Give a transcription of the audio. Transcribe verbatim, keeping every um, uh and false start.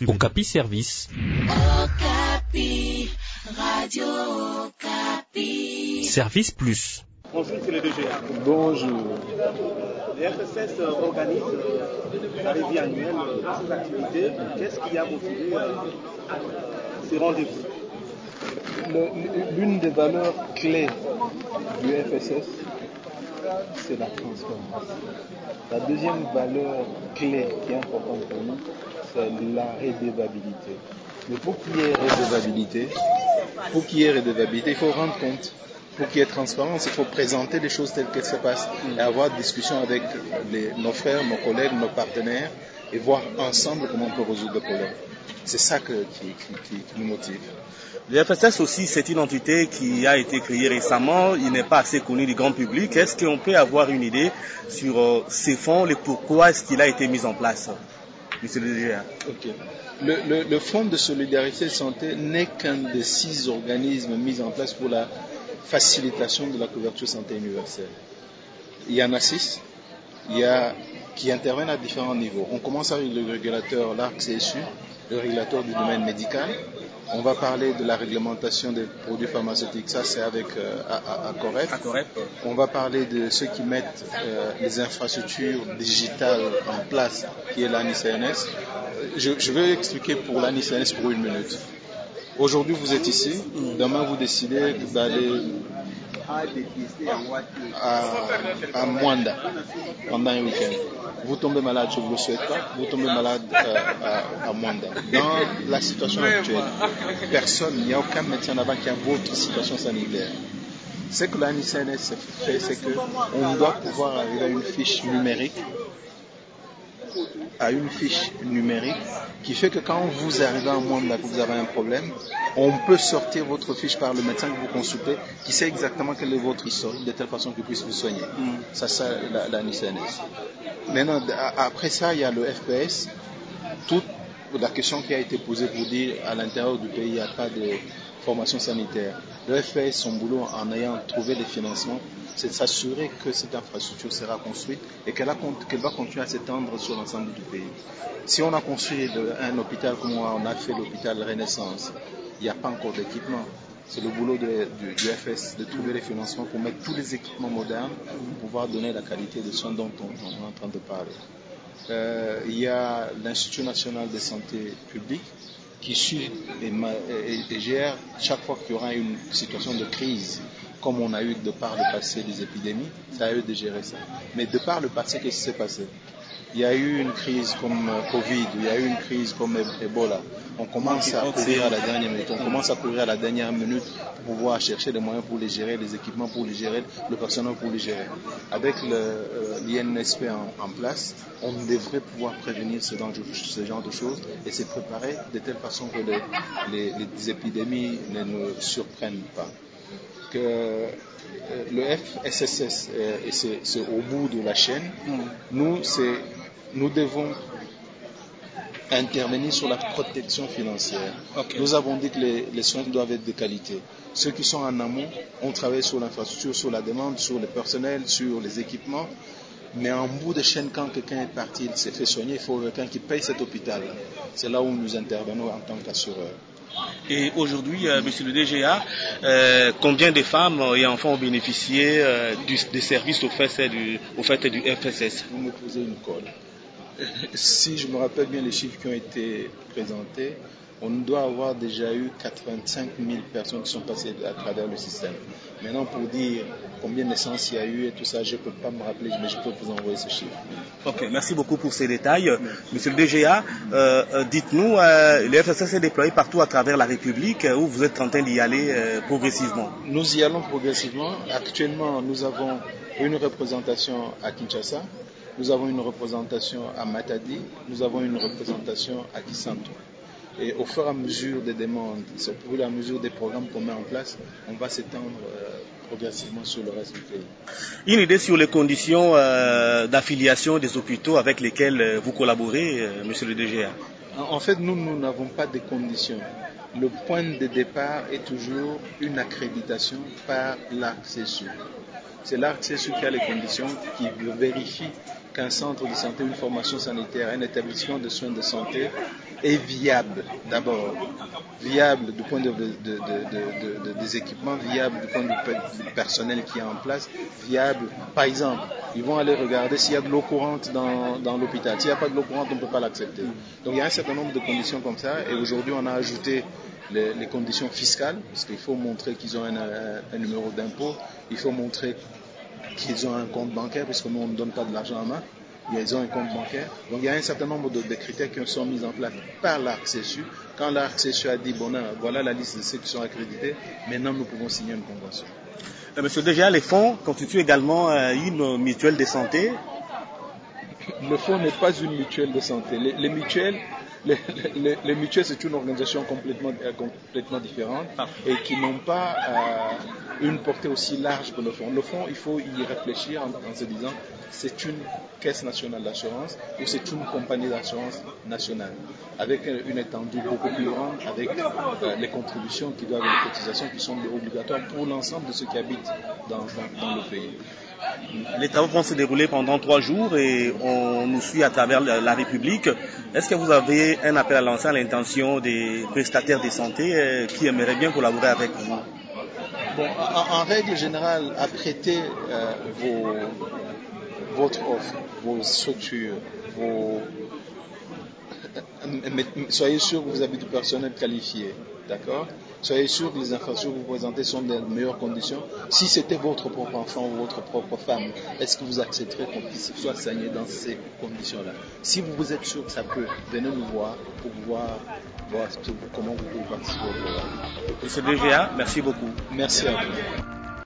Okapi Service. Okapi, Radio Okapi. Service Plus. Bonjour, c'est le D G A. Bonjour. Le F S S organise la revue annuelle de ses activités. Qu'est-ce qui a motivé ces rendez-vous? Le, l'une des valeurs clés du F S S, c'est la transparence. La deuxième valeur clé qui est importante pour nous, c'est la redevabilité. Mais pour qu'il y ait redevabilité, pour qu'il y ait redevabilité, il faut rendre compte. Pour qu'il y ait transparence, il faut présenter les choses telles qu'elles se passent et avoir des discussions avec les, nos frères, nos collègues, nos partenaires et voir ensemble comment on peut résoudre le problème. C'est ça que, qui, qui, qui, qui nous motive. Le F S S aussi, c'est une entité qui a été créée récemment. Il n'est pas assez connu du grand public. Est-ce qu'on peut avoir une idée sur euh, ces fonds et pourquoi est-ce qu'il a été mis en place, monsieur le D G A? Okay. Le, le, le Fonds de solidarité de santé n'est qu'un des six organismes mis en place pour la facilitation de la couverture santé universelle. Il y en a six il y a, qui interviennent à différents niveaux. On commence avec le régulateur, l'A R C S U, le régulateur du domaine médical. On va parler de la réglementation des produits pharmaceutiques, ça c'est avec euh, à, à, à Corep. À Corep. On va parler de ceux qui mettent euh, les infrastructures digitales en place, qui est l'A N I C N S. Je, je vais expliquer pour l'A N I C N S pour une minute. Aujourd'hui vous êtes ici, demain vous décidez d'aller à, à Mwanda pendant un week-end. Vous tombez malade, je ne vous le souhaite pas, vous tombez malade euh, à, à Mwanda. Dans la situation actuelle, personne, il n'y a aucun médecin là-bas qui a votre situation sanitaire. Ce que l'A N I C N S fait, c'est qu'on doit pouvoir arriver à une fiche numérique à une fiche numérique qui fait que quand vous arrivez à Mwanda, que vous avez un problème, on peut sortir votre fiche par le médecin que vous consultez, qui sait exactement quel est votre historique, de telle façon qu'il puisse vous soigner. Mm. Ça, c'est la, la N I C N S. Maintenant, après ça, il y a le F P S. Toute la question qui a été posée pour dire à l'intérieur du pays, il n'y a pas de formation sanitaire. Le F P S, son boulot, en ayant trouvé les financements, c'est de s'assurer que cette infrastructure sera construite et qu'elle, a, qu'elle va continuer à s'étendre sur l'ensemble du pays. Si on a construit de, un hôpital comme on a fait l'hôpital Renaissance, il n'y a pas encore d'équipement. C'est le boulot de, du, du F S de trouver les financements pour mettre tous les équipements modernes pour pouvoir donner la qualité de soins dont on, on est en train de parler. Euh, il y a l'Institut national de santé publique qui suit et, et, et gère chaque fois qu'il y aura une situation de crise, comme on a eu de par le passé des épidémies, c'est à eux de gérer ça. Mais de par le passé, qu'est-ce qui s'est passé? Il y a eu une crise comme Covid, il y a eu une crise comme Ebola. On commence à courir à la dernière minute, on commence à courir à la dernière minute pour pouvoir chercher les moyens pour les gérer, les équipements pour les gérer, le personnel pour les gérer. Avec le, euh, l'I N S P en, en place, on devrait pouvoir prévenir ce genre, de, ce genre de choses et se préparer de telle façon que les, les, les épidémies ne nous surprennent pas. Que euh, le F S S S, euh, et c'est, c'est au bout de la chaîne, mm. nous, c'est, nous devons intervenir sur la protection financière. Okay. Nous avons dit que les, les soins doivent être de qualité. Ceux qui sont en amont ont travaillé sur l'infrastructure, sur la demande, sur le personnel, sur les équipements. Mais en bout de chaîne, quand quelqu'un est parti, il s'est fait soigner, il faut quelqu'un qui paye cet hôpital. C'est là où nous intervenons en tant qu'assureurs. Et aujourd'hui, euh, monsieur le D G A, euh, combien de femmes et enfants ont bénéficié euh, du, des services au fait, du, au fait du F S S? Vous me posez une colle. Si je me rappelle bien les chiffres qui ont été présentés, on doit avoir déjà eu quatre-vingt-cinq mille personnes qui sont passées à travers le système. Maintenant, pour dire combien de naissances il y a eu et tout ça, je ne peux pas me rappeler, mais je peux vous envoyer ces chiffres. Ok, merci beaucoup pour ces détails. Monsieur le D G A, euh, dites-nous, euh, le F S S est déployé partout à travers la République, où vous êtes en train d'y aller euh, progressivement? Nous y allons progressivement. Actuellement, nous avons une représentation à Kinshasa, nous avons une représentation à Matadi, nous avons une représentation à Kisanto. Et au fur et à mesure des demandes, au fur et à mesure des programmes qu'on met en place, on va s'étendre euh, progressivement sur le reste du pays. Une idée sur les conditions euh, d'affiliation des hôpitaux avec lesquels euh, vous collaborez, euh, monsieur le D G A? En fait, nous, nous n'avons pas de conditions. Le point de départ est toujours une accréditation par l'A R C S U. C'est l'A R C S U qui a les conditions, qui vérifie qu'un centre de santé, une formation sanitaire, un établissement de soins de santé est viable d'abord. Viable du point de vue de, de, de, de, de, des équipements, viable du point de vue du personnel qui est en place, viable. Par exemple, ils vont aller regarder s'il y a de l'eau courante dans, dans l'hôpital. S'il n'y a pas de l'eau courante, on ne peut pas l'accepter. Donc il y a un certain nombre de conditions comme ça, et aujourd'hui on a ajouté les, les conditions fiscales, parce qu'il faut montrer qu'ils ont un, un, un numéro d'impôt, il faut montrer qu'ils ont un compte bancaire, puisque nous on ne donne pas de l'argent en main. Ils ont un compte bancaire. Donc il y a un certain nombre de, de critères qui sont mis en place par l'A R C S U. Quand l'A R C S U a dit, bon, non, voilà la liste de ceux qui sont accrédités, maintenant nous pouvons signer une convention. Euh, monsieur, déjà, les fonds constituent également euh, une mutuelle de santé. Le fonds n'est pas une mutuelle de santé. Les, les mutuelles, les, les, les mutuelles, c'est une organisation complètement, euh, complètement différente et qui n'ont pas euh, une portée aussi large que le fonds. Le fonds, il faut y réfléchir en, en se disant, c'est une caisse nationale d'assurance ou c'est une compagnie d'assurance nationale avec une étendue beaucoup plus grande, avec euh, les contributions qui doivent, les cotisations qui sont obligatoires pour l'ensemble de ceux qui habitent dans, dans, dans le pays. Les travaux vont se dérouler pendant trois jours et on nous suit à travers la, la République. Est-ce que vous avez un appel à lancer à l'intention des prestataires de santé euh, qui aimeraient bien collaborer avec vous? Bon, en, en règle générale, apprêtez euh, vos, votre offre, vos structures, vos... Mais soyez sûr que vous avez du personnel qualifié, d'accord? Soyez sûr que les infrastructures que vous présentez sont dans de meilleures conditions. Si c'était votre propre enfant ou votre propre femme, est-ce que vous accepterez qu'on puisse soit saigner dans ces conditions-là? Si vous vous êtes sûr que ça peut, venez nous voir pour voir, voir comment vous pouvez participer au programme. Monsieur D G A, merci beaucoup. Merci à vous.